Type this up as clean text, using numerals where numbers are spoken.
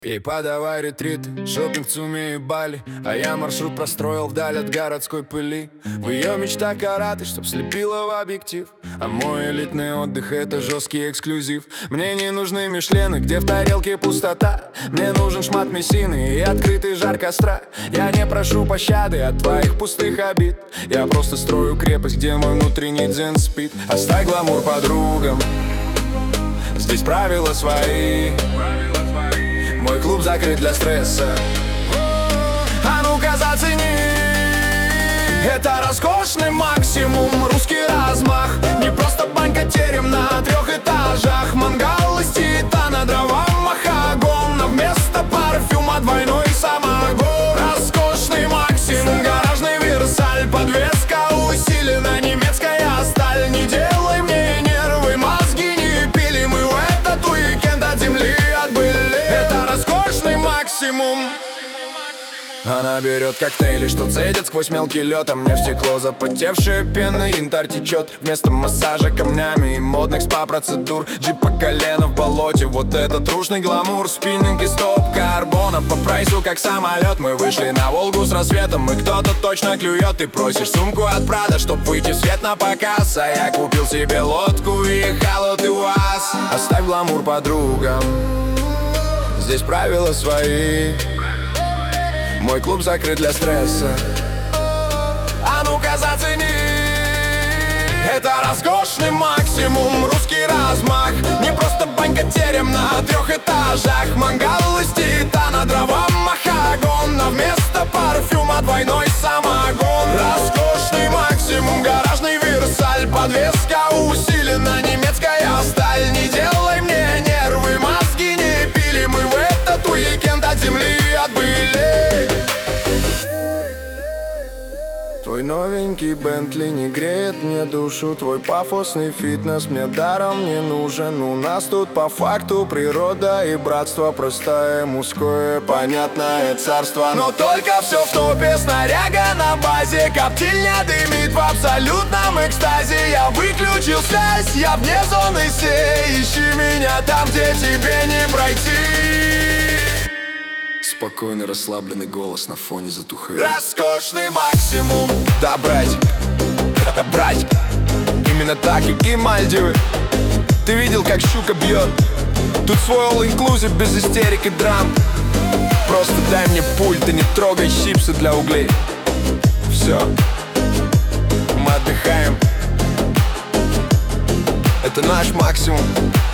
Ей подавай ретрит, шопинг в Цуме и Бали. А я маршрут простроил вдаль от городской пыли. В ее мечтах караты, чтоб слепила в объектив. А мой элитный отдых — это жесткий эксклюзив. Мне не нужны мишлены, где в тарелке пустота. Мне нужен шмат мессины и открытый жар костра. Я не прошу пощады от твоих пустых обид. Я просто строю крепость, где мой внутренний дзен спит. Оставь гламур подругам, здесь правила свои. Мой клуб закрыт для стресса. А ну-ка зацени, это роскошный максимум, русский размах. Не просто банька, терем на 3 этажах. Мангал из титана, дрова махагон, а вместо парфюма двойной самогон. Роскошный максимум, гаражный Версаль, подвеска усилена, немецкая сталь. Не делай мне нервы, мозги не пили. Мы в этот уикенд от земли отбыли. Это роскошный максимум. Она берет коктейли, что цедят сквозь мелкий лед. А мне в стекло запотевшая пена, янтарь течет. Вместо массажа камнями и модных спа-процедур джип по колено в болоте, вот это трушный гламур. Спиннинг и стоп карбона по прайсу как самолет. Мы вышли на Волгу с рассветом, и кто-то точно клюет. Ты просишь сумку от Прада, чтоб выйти в свет на показ. А я купил себе лодку и ехал от УАЗ. Оставь гламур подругам, здесь правила свои. Мой клуб закрыт для стресса. А ну-ка зацени, это роскошный максимум, русский размах. Не просто банька, терем на 3 этажах. Мангал из титана, дрова махагон, а вместо парфюма двойной самогон. Роскошный максимум, гаражный Версаль, подвеска усилена, немецкая сталь. Не делай мне нервы, мозги не пили. Мы в этот уикенд от земли отбыли. Твой новенький Бентли не греет мне душу. Твой пафосный фитнес мне даром не нужен. У нас тут по факту природа и братство, простое мужское понятное царство. Но только все в топе, снаряга на базе. Коптильня дымит в абсолютном экстазе. Я выключил связь, я вне зоны сей. Ищи меня там, где тебе не пройти. Спокойный, расслабленный голос на фоне затухает. Роскошный максимум. Да, братик, братик, именно так и Мальдивы. Ты видел, как щука бьет? Тут свой all-inclusive без истерик и драм. Просто дай мне пульт и не трогай чипсы для углей. Все, мы отдыхаем. Это наш максимум.